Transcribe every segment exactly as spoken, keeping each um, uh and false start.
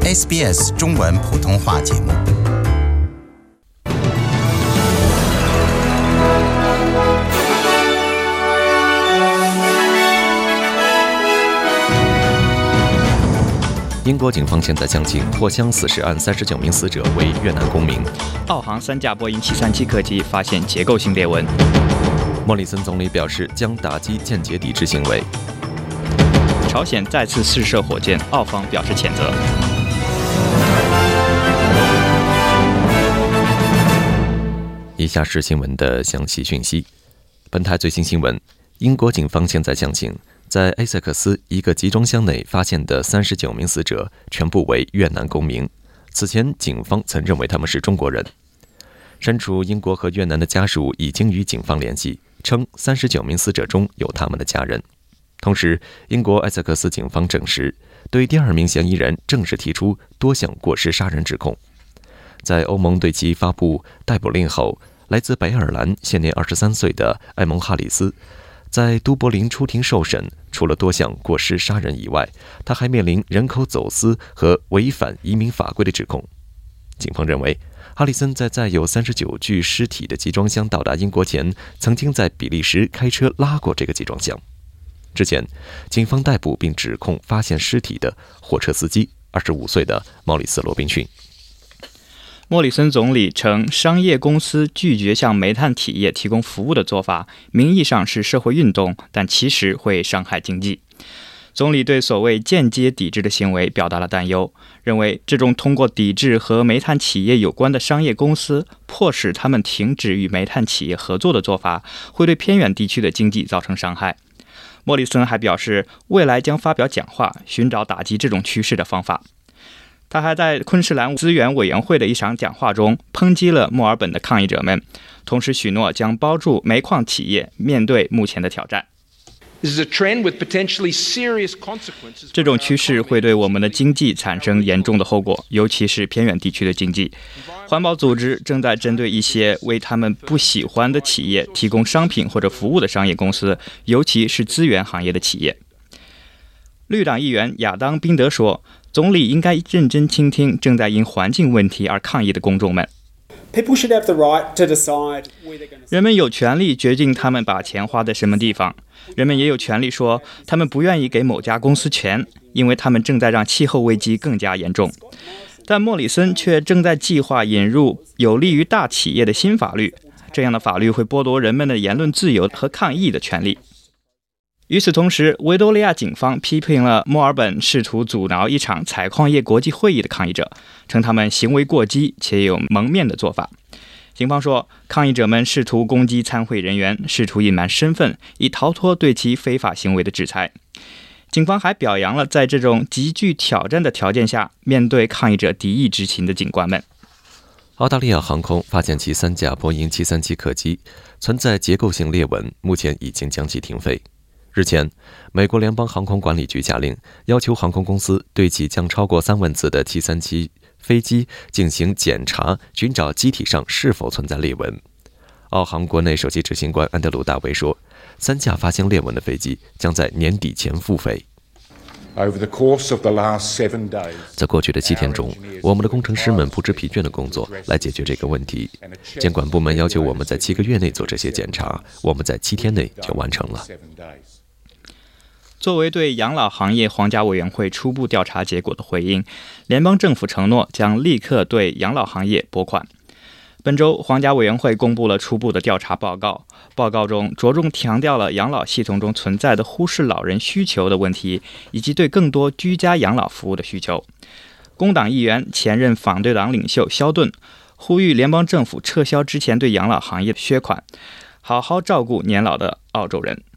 S B S 中文普通话节目。 英国警方现在将近货箱死尸案三十九名死者为越南公民。 澳航三架波音七三七客机发现结构性裂纹。 莫里森总理表示将打击间接抵制行为。 朝鲜再次试射火箭，澳方表示谴责。 以下是新闻的详细讯息。本台最新新闻：英国警方现在相信，在埃塞克斯一个集装箱内发现的三十九名死者全部为越南公民。此前，警方曾认为他们是中国人。身处英国和越南的家属已经与警方联系，称三十九名死者中有他们的家人。同时，英国埃塞克斯警方证实，对第二名嫌疑人正式提出多项过失杀人指控。在欧盟对其发布逮捕令后，来自北爱尔兰、现年二十三岁的埃蒙·哈里斯在都柏林出庭受审，除了多项过失杀人以外，他还面临人口走私和违反移民法规的指控。警方认为，哈里森在载有三十九具尸体的集装箱到达英国前，曾经在比利时开车拉过这个集装箱。之前，警方逮捕并指控发现尸体的货车司机二十五岁的毛里斯·罗宾逊。 莫里森总理称，商业公司拒绝向煤炭企业提供服务的做法，名义上是社会运动，但其实会伤害经济。总理对所谓间接抵制的行为表达了担忧，认为这种通过抵制和煤炭企业有关的商业公司，迫使他们停止与煤炭企业合作的做法，会对偏远地区的经济造成伤害。莫里森还表示，未来将发表讲话，寻找打击这种趋势的方法。他还在昆士兰资源委员会的一场讲话中抨击了墨尔本的抗议者们，同时许诺将帮助煤矿企业面对目前的挑战。这种趋势会对我们的经济产生严重的后果，尤其是偏远地区的经济。环保组织正在针对一些为他们不喜欢的企业提供商品或者服务的商业公司，尤其是资源行业的企业。绿党议员亚当·宾德说，总理应该认真倾听正在因环境问题而抗议的公众们。人们有权利决定他们把钱花在什么地方，人们也有权利说他们不愿意给某家公司钱，因为他们正在让气候危机更加严重。但莫里森却正在计划引入有利于大企业的新法律，这样的法律会剥夺人们的言论自由和抗议的权利。与此同时，维多利亚警方批评了墨尔本试图阻挠一场采矿业国际会议的抗议者，称他们行为过激且有蒙面的做法。警方说，抗议者们试图攻击参会人员，试图隐瞒身份，以逃脱对其非法行为的制裁。警方还表扬了在这种极具挑战的条件下面对抗议者敌意之情的警官们。 澳大利亚航空发现其三架波音七三七客机存在结构性裂纹，目前已经将其停飞。日前，美国联邦航空管理局下令，要求航空公司对其将超过三万次的七三七飞机进行检查，寻找机体上是否存在裂纹。澳航国内首席执行官安德鲁·大卫说，三架发现裂纹的飞机将在年底前复飞。在过去的七天中，我们的工程师们不知疲倦地工作来解决这个问题。监管部门要求我们在七个月内做这些检查，我们在七天内就完成了。 作为对养老行业皇家委员会初步调查结果的回应，联邦政府承诺将立刻对养老行业拨款。本周，皇家委员会公布了初步的调查报告，报告中着重强调了养老系统中存在的忽视老人需求的问题，以及对更多居家养老服务的需求。工党议员、前任反对党领袖肖顿呼吁联邦政府撤销之前对养老行业的削款，好好照顾年老的澳洲人。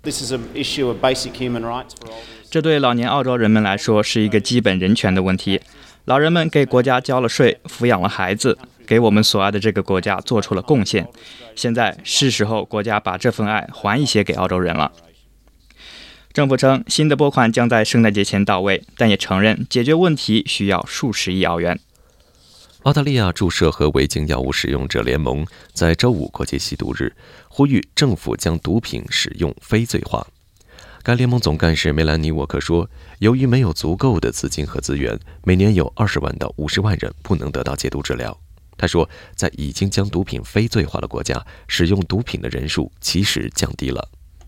这对老年澳洲人们来说是一个基本人权的问题。老人们给国家交了税，抚养了孩子，给我们所爱的这个国家做出了贡献。现在是时候国家把这份爱还一些给澳洲人了。政府称新的拨款将在圣诞节前到位，但也承认解决问题需要数十亿澳元。 澳大利亚注射和违禁药物使用者联盟在周五国际吸毒日呼吁政府将毒品使用非罪化。 该联盟总干事梅兰妮·沃克说，由于没有足够的资金和资源，每年有二十万到五十万人不能得到戒毒治疗。他说，在已经将毒品非罪化的国家，使用毒品的人数其实降低了。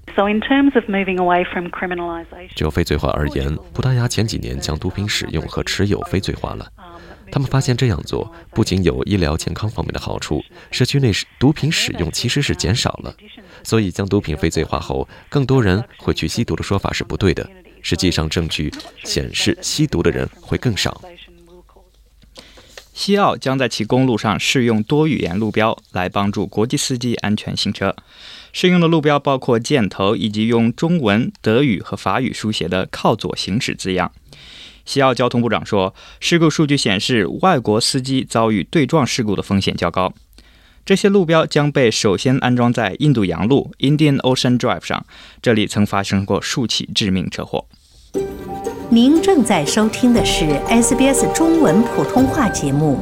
就非罪化而言，葡萄牙前几年将毒品使用和持有非罪化了。他们发现这样做不仅有医疗健康方面的好处，社区内毒品使用其实是减少了。所以将毒品非罪化后，更多人会去吸毒的说法是不对的。实际上，证据显示吸毒的人会更少。 西澳将在其公路上试用多语言路标，来帮助国际司机安全行车。试用的路标包括箭头以及用中文、德语和法语书写的靠左行驶字样。西澳交通部长说，事故数据显示外国司机遭遇对撞事故的风险较高。这些路标将被首先安装在印度洋路 Indian Ocean Drive 上，这里曾发生过数起致命车祸。 您正在收听的是 S B S 中文普通话节目。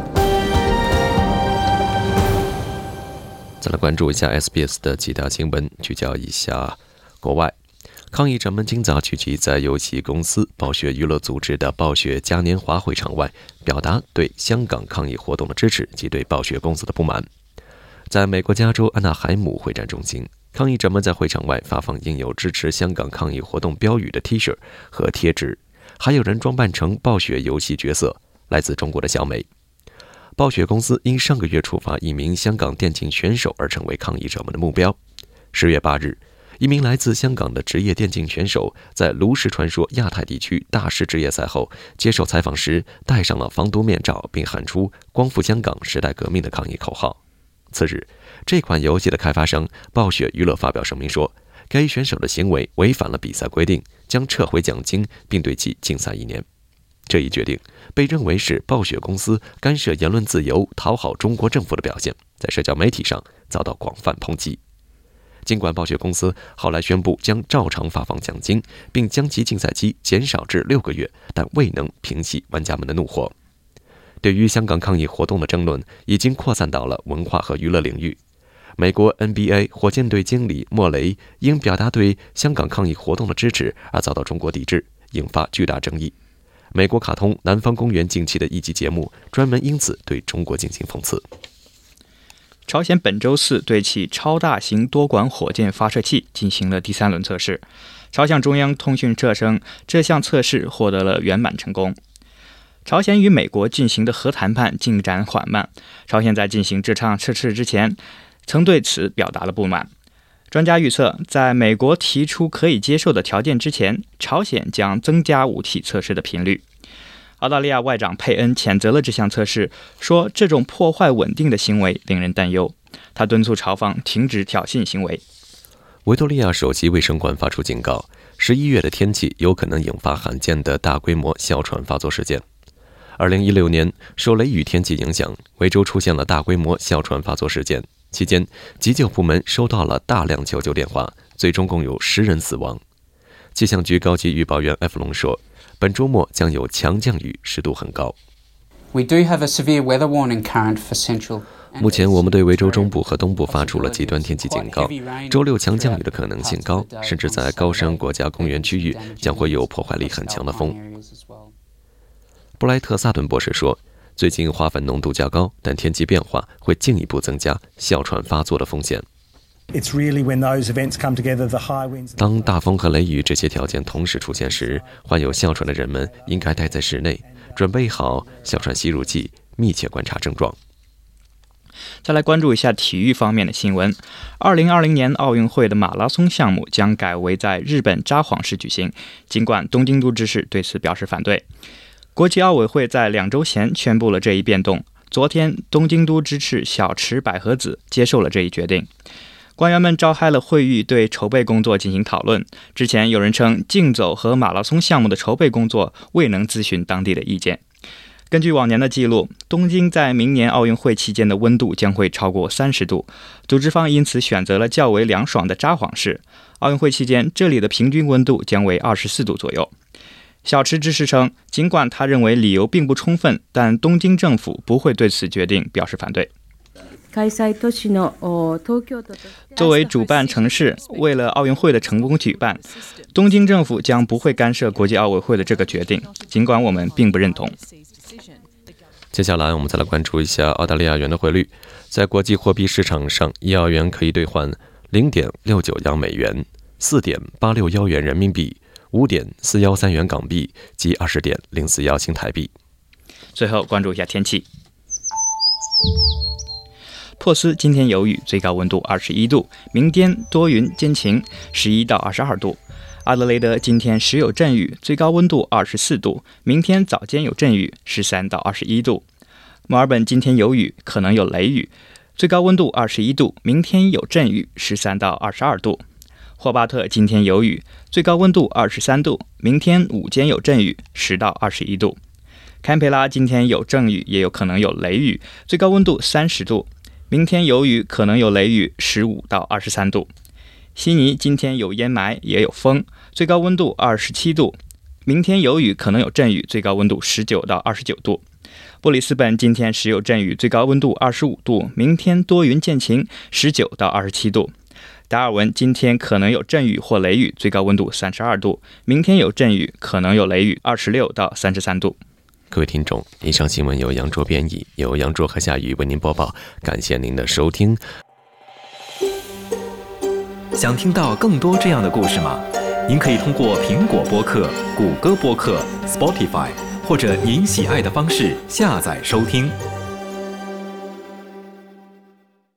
再来关注一下 S B S 的其他新闻，聚焦一下国外。抗议者们今早聚集在游戏公司暴雪娱乐组织的暴雪嘉年华会场外，表达对香港抗议活动的支持及对暴雪公司的不满。在美国加州安纳海姆会展中心，抗议者们在会场外发放印有支持香港抗议活动标语的 T 恤和贴纸，还有人装扮成暴雪游戏角色，来自中国的小美。暴雪公司因上个月处罚一名香港电竞选手而成为抗议者们的目标。十月八日，一名来自香港的职业电竞选手在炉石传说亚太地区大师职业赛后接受采访时，戴上了防毒面罩，并喊出“光复香港，时代革命”的抗议口号。次日，这款游戏的开发商暴雪娱乐发表声明说，该选手的行为违反了比赛规定，将撤回奖金，并对其禁赛一年。这一决定被认为是暴雪公司干涉言论自由、讨好中国政府的表现，在社交媒体上遭到广泛抨击。尽管暴雪公司后来宣布将照常发放奖金，并将其禁赛期减少至六个月，但未能平息玩家们的怒火。对于香港抗议活动的争论已经扩散到了文化和娱乐领域。美国 N B A 火箭队经理莫雷因表达对香港抗议活动的支持而遭到中国抵制，引发巨大争议。美国卡通《南方公园》近期的一集节目专门因此对中国进行讽刺。 朝鲜本周四对其超大型多管火箭发射器进行了第三轮测试。朝鲜中央通讯社称，这项测试获得了圆满成功。朝鲜与美国进行的核谈判进展缓慢，朝鲜在进行这场测试之前曾对此表达了不满。专家预测，在美国提出可以接受的条件之前，朝鲜将增加武器测试的频率。澳大利亚外长佩恩谴责了这项测试，说这种破坏稳定的行为令人担忧。他敦促朝方停止挑衅行为。 维多利亚首席卫生官发出警告，十一月的天气有可能引发罕见的大规模哮喘发作事件。二零一六年，受雷雨天气影响，维州出现了大规模哮喘发作事件。期间，急救部门收到了大量求救电话，最终共有十人死亡。气象局高级预报员 F 龙说，本周末将有强降雨，湿度很高。目前我们对维州中部和东部发出了极端天气警告，周六强降雨的可能性高，甚至在高山国家公园区域将会有破坏力很强的风。布莱特·萨顿博士说，最近花粉浓度较高，但天气变化会进一步增加哮喘发作的风险。当大风和雷雨这些条件同时出现时，患有哮喘的人们应该待在室内，准备好哮喘吸入剂，密切观察症状。 再来关注一下体育方面的新闻。二零二零年奥运会的马拉松项目将改为在日本札幌市举行，尽管东京都知事对此表示反对。国际奥委会在两周前宣布了这一变动，昨天东京都知事小池百合子接受了这一决定。官员们召开了会议，对筹备工作进行讨论。之前有人称竞走和马拉松项目的筹备工作未能咨询当地的意见。根据往年的记录，东京在明年奥运会期间的温度将会超过三十度，组织方因此选择了较为凉爽的札幌市。奥运会期间，这里的平均温度将为二十四度左右。小池知事称，尽管他认为理由并不充分，但东京政府不会对此决定表示反对。 作为主办城市，为了奥运会的成功举办，东京政府将不会干涉国际奥委会的这个决定，尽管我们并不认同。 接下来我们再来关注一下澳大利亚元的汇率。在国际货币市场上，一澳元可以兑换 零点六九幺美元、四点八六一元人民币、五点四一三元港币及二十点零四一新台币。 最后关注一下天气。珀斯今天有雨，最高温度二十一度，明天多云间晴，十一到二十二度。阿德雷德今天时有阵雨，最高温度二十四度，明天早间有阵雨，十三到二十一度。墨尔本今天有雨，可能有雷雨，最高温度二十一度，明天有阵雨，十三到二十二度。霍巴特今天有雨，最高温度二十三度，明天午间有阵雨，十到二十一度。堪培拉今天有阵雨，也有可能有雷雨，最高温度三十度，明天有雨，可能有雷雨，十五到二十三度。悉尼今天有烟霾，也有风，最高温度二十七度，明天有雨，可能有阵雨，最高温度十九到二十九度。布里斯本今天时有阵雨，最高温度二十五度，明天多云见晴，十九到二十七度。达尔文今天可能有阵雨或雷雨，最高温度三十二度，明天有阵雨，可能有雷雨，二十六到三十三度。 各位听众，以上新闻由杨卓编译，由杨卓和夏雨为您播报，感谢您的收听。 想听到更多这样的故事吗？您可以通过苹果播客、谷歌播客、Spotify 或者您喜爱的方式下载收听。